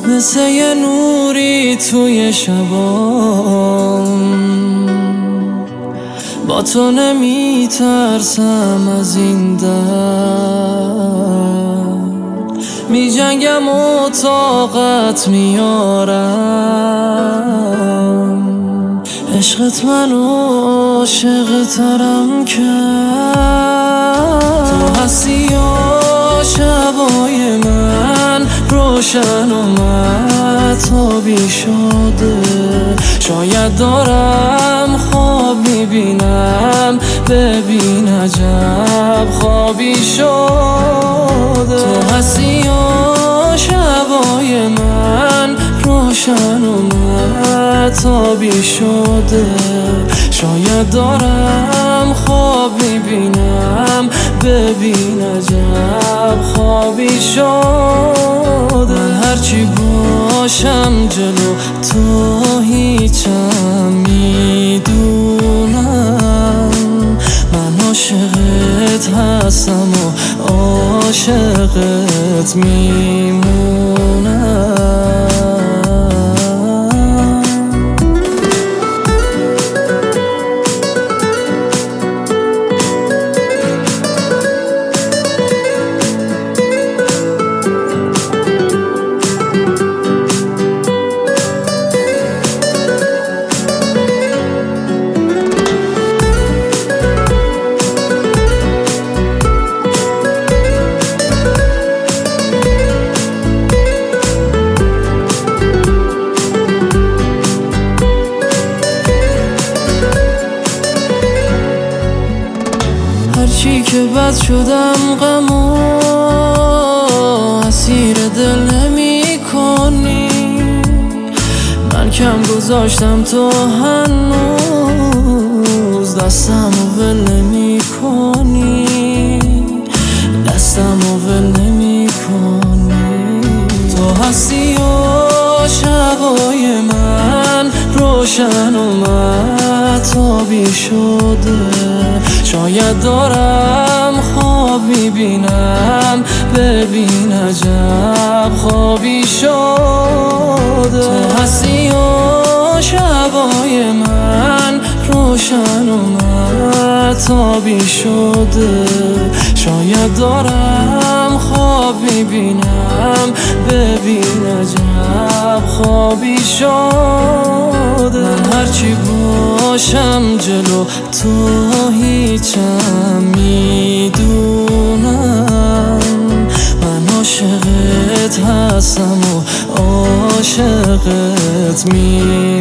مثل یه نوری توی شبام، با تو نمیترسم از این درد، می جنگم و طاقت میارم. عشقت منو عاشق ترم کرد. تو هستی یا شبای من روشن و مهتابی شده. شاید دارم خواب میبینم، ببین عجب خوابی شده. تو هستی یا شبای من روشن و مهتابی شده. شاید دارم خواب میبینم، ببین عجب خوابی شده. من هرچی باشم جلو تو هیچم، میدونم من عاشقت هستم و عاشقت میمونم. هرچی که بد شدم غم و اسیر دل نمی کنی. من کم گذاشتم تو هنوز دستم و ول نمی کنی، دستم و ول نمی کنی. تو هستی و شبای من روشن و مهتابی شده. شاید دارم خواب میبینم، ببین عجب خوابی شده. تو هستی و شبای من روشن و مهتابی شده. شاید دارم خواب میبینم، ببین عجب خوابی شده. من هرچی باشم جلو تو هیچم، میدونم من عاشقت هستم و عاشقت